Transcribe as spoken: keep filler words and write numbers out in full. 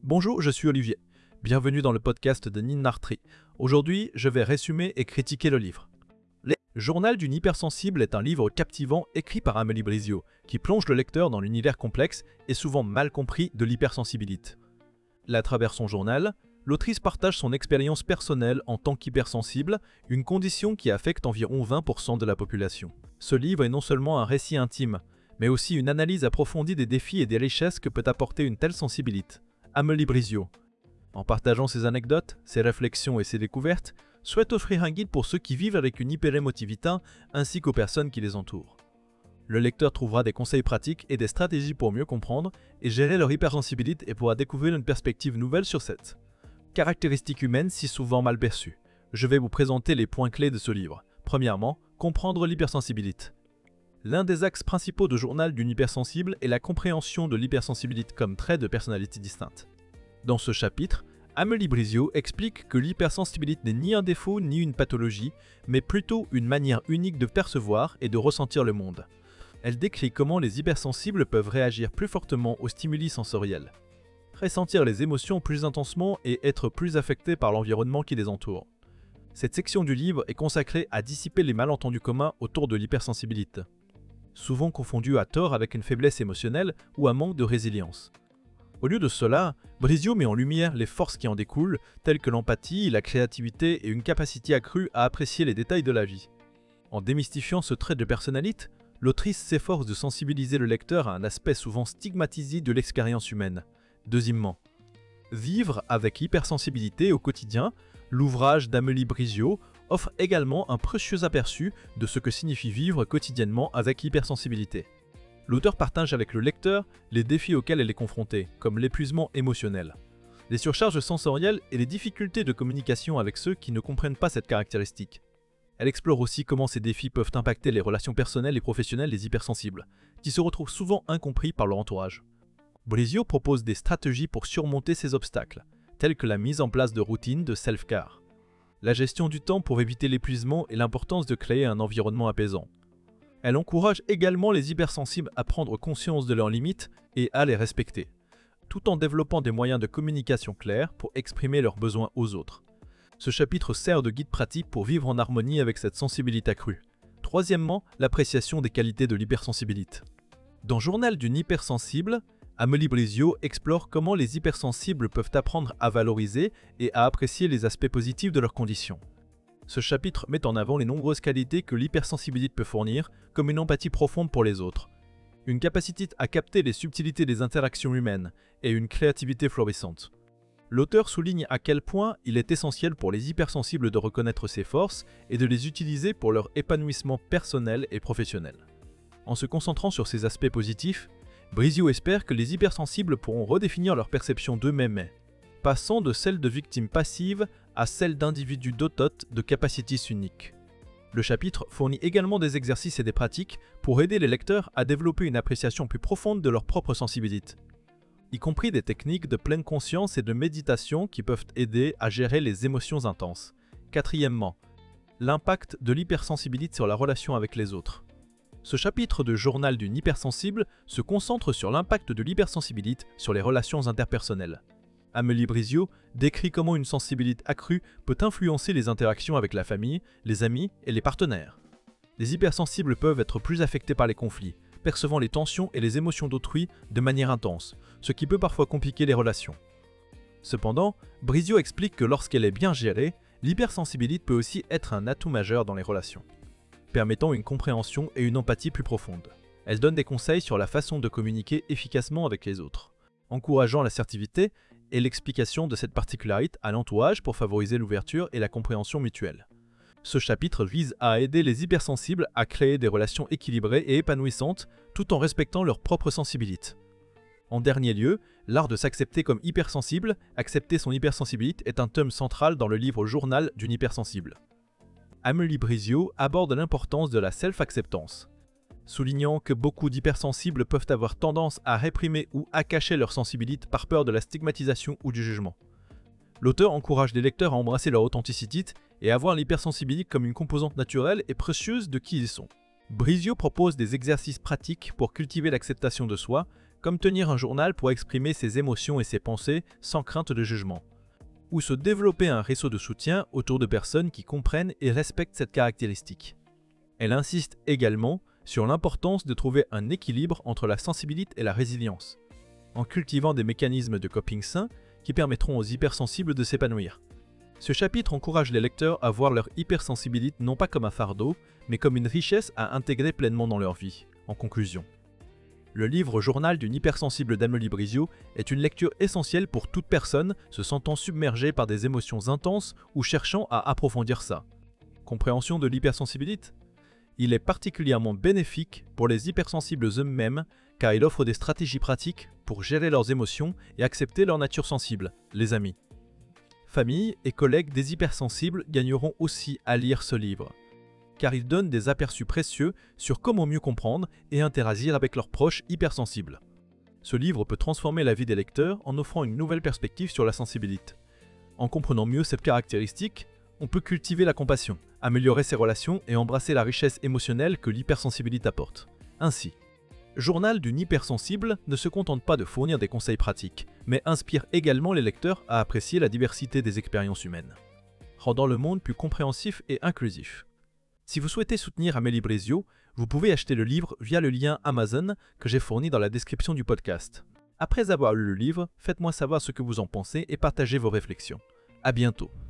Bonjour, je suis Olivier. Bienvenue dans le podcast de Ninartri. Aujourd'hui, je vais résumer et critiquer le livre. Le Journal d'une hypersensible est un livre captivant écrit par Amélie Brizio, qui plonge le lecteur dans l'univers complexe et souvent mal compris de l'hypersensibilité. À travers son journal, l'autrice partage son expérience personnelle en tant qu'hypersensible, une condition qui affecte environ vingt pour cent de la population. Ce livre est non seulement un récit intime, mais aussi une analyse approfondie des défis et des richesses que peut apporter une telle sensibilité. Amélie Brizio, en partageant ses anecdotes, ses réflexions et ses découvertes, souhaite offrir un guide pour ceux qui vivent avec une hyperémotivité ainsi qu'aux personnes qui les entourent. Le lecteur trouvera des conseils pratiques et des stratégies pour mieux comprendre et gérer leur hypersensibilité et pourra découvrir une perspective nouvelle sur cette caractéristique humaine si souvent mal perçue. Je vais vous présenter les points clés de ce livre. Premièrement, comprendre l'hypersensibilité. L'un des axes principaux de journal d'une hypersensible est la compréhension de l'hypersensibilité comme trait de personnalité distincte. Dans ce chapitre, Amélie Brizio explique que l'hypersensibilité n'est ni un défaut ni une pathologie, mais plutôt une manière unique de percevoir et de ressentir le monde. Elle décrit comment les hypersensibles peuvent réagir plus fortement aux stimuli sensoriels, ressentir les émotions plus intensement et être plus affectés par l'environnement qui les entoure. Cette section du livre est consacrée à dissiper les malentendus communs autour de l'hypersensibilité, souvent confondue à tort avec une faiblesse émotionnelle ou un manque de résilience. Au lieu de cela, Brizio met en lumière les forces qui en découlent, telles que l'empathie, la créativité et une capacité accrue à apprécier les détails de la vie. En démystifiant ce trait de personnalité, l'autrice s'efforce de sensibiliser le lecteur à un aspect souvent stigmatisé de l'expérience humaine. Deuxièmement, vivre avec hypersensibilité au quotidien, l'ouvrage d'Amélie Brizio offre également un précieux aperçu de ce que signifie vivre quotidiennement avec hypersensibilité. L'auteur partage avec le lecteur les défis auxquels elle est confrontée, comme l'épuisement émotionnel, les surcharges sensorielles et les difficultés de communication avec ceux qui ne comprennent pas cette caractéristique. Elle explore aussi comment ces défis peuvent impacter les relations personnelles et professionnelles des hypersensibles, qui se retrouvent souvent incompris par leur entourage. Brizio propose des stratégies pour surmonter ces obstacles, telles que la mise en place de routines de self-care, la gestion du temps pour éviter l'épuisement et l'importance de créer un environnement apaisant. Elle encourage également les hypersensibles à prendre conscience de leurs limites et à les respecter, tout en développant des moyens de communication clairs pour exprimer leurs besoins aux autres. Ce chapitre sert de guide pratique pour vivre en harmonie avec cette sensibilité accrue. Troisièmement, l'appréciation des qualités de l'hypersensibilité. Dans Journal d'une hypersensible, Amélie Brizio explore comment les hypersensibles peuvent apprendre à valoriser et à apprécier les aspects positifs de leurs conditions. Ce chapitre met en avant les nombreuses qualités que l'hypersensibilité peut fournir, comme une empathie profonde pour les autres, une capacité à capter les subtilités des interactions humaines et une créativité florissante. L'auteur souligne à quel point il est essentiel pour les hypersensibles de reconnaître ces forces et de les utiliser pour leur épanouissement personnel et professionnel. En se concentrant sur ces aspects positifs, Brizio espère que les hypersensibles pourront redéfinir leur perception d'eux-mêmes, passant de celle de victimes passives à celle d'individus dotés de capacités uniques. Le chapitre fournit également des exercices et des pratiques pour aider les lecteurs à développer une appréciation plus profonde de leur propre sensibilité, y compris des techniques de pleine conscience et de méditation qui peuvent aider à gérer les émotions intenses. Quatrièmement, l'impact de l'hypersensibilité sur la relation avec les autres. Ce chapitre de Journal d'une hypersensible se concentre sur l'impact de l'hypersensibilité sur les relations interpersonnelles. Amélie Brizio décrit comment une sensibilité accrue peut influencer les interactions avec la famille, les amis et les partenaires. Les hypersensibles peuvent être plus affectés par les conflits, percevant les tensions et les émotions d'autrui de manière intense, ce qui peut parfois compliquer les relations. Cependant, Brizio explique que lorsqu'elle est bien gérée, l'hypersensibilité peut aussi être un atout majeur dans les relations, permettant une compréhension et une empathie plus profondes. Elle donne des conseils sur la façon de communiquer efficacement avec les autres, encourageant l'assertivité et l'explication de cette particularité à l'entourage pour favoriser l'ouverture et la compréhension mutuelle. Ce chapitre vise à aider les hypersensibles à créer des relations équilibrées et épanouissantes tout en respectant leur propre sensibilité. En dernier lieu, l'art de s'accepter comme hypersensible, accepter son hypersensibilité est un thème central dans le livre Journal d'une hypersensible. Amélie Brizio aborde l'importance de la self-acceptance, soulignant que beaucoup d'hypersensibles peuvent avoir tendance à réprimer ou à cacher leur sensibilité par peur de la stigmatisation ou du jugement. L'auteur encourage les lecteurs à embrasser leur authenticité et à voir l'hypersensibilité comme une composante naturelle et précieuse de qui ils sont. Brizio propose des exercices pratiques pour cultiver l'acceptation de soi, comme tenir un journal pour exprimer ses émotions et ses pensées sans crainte de jugement, ou se développer un réseau de soutien autour de personnes qui comprennent et respectent cette caractéristique. Elle insiste également sur l'importance de trouver un équilibre entre la sensibilité et la résilience, en cultivant des mécanismes de coping sains qui permettront aux hypersensibles de s'épanouir. Ce chapitre encourage les lecteurs à voir leur hypersensibilité non pas comme un fardeau, mais comme une richesse à intégrer pleinement dans leur vie. En conclusion, le livre Journal d'une hypersensible d'Amélie Brizio est une lecture essentielle pour toute personne se sentant submergée par des émotions intenses ou cherchant à approfondir ça. Compréhension de l'hypersensibilité ? Il est particulièrement bénéfique pour les hypersensibles eux-mêmes car il offre des stratégies pratiques pour gérer leurs émotions et accepter leur nature sensible, les amis. Famille et collègues des hypersensibles gagneront aussi à lire ce livre, car il donne des aperçus précieux sur comment mieux comprendre et interagir avec leurs proches hypersensibles. Ce livre peut transformer la vie des lecteurs en offrant une nouvelle perspective sur la sensibilité. En comprenant mieux cette caractéristique, on peut cultiver la compassion, améliorer ses relations et embrasser la richesse émotionnelle que l'hypersensibilité apporte. Ainsi, Journal d'une hypersensible ne se contente pas de fournir des conseils pratiques, mais inspire également les lecteurs à apprécier la diversité des expériences humaines, rendant le monde plus compréhensif et inclusif. Si vous souhaitez soutenir Amélie Brizio, vous pouvez acheter le livre via le lien Amazon que j'ai fourni dans la description du podcast. Après avoir lu le livre, faites-moi savoir ce que vous en pensez et partagez vos réflexions. À bientôt.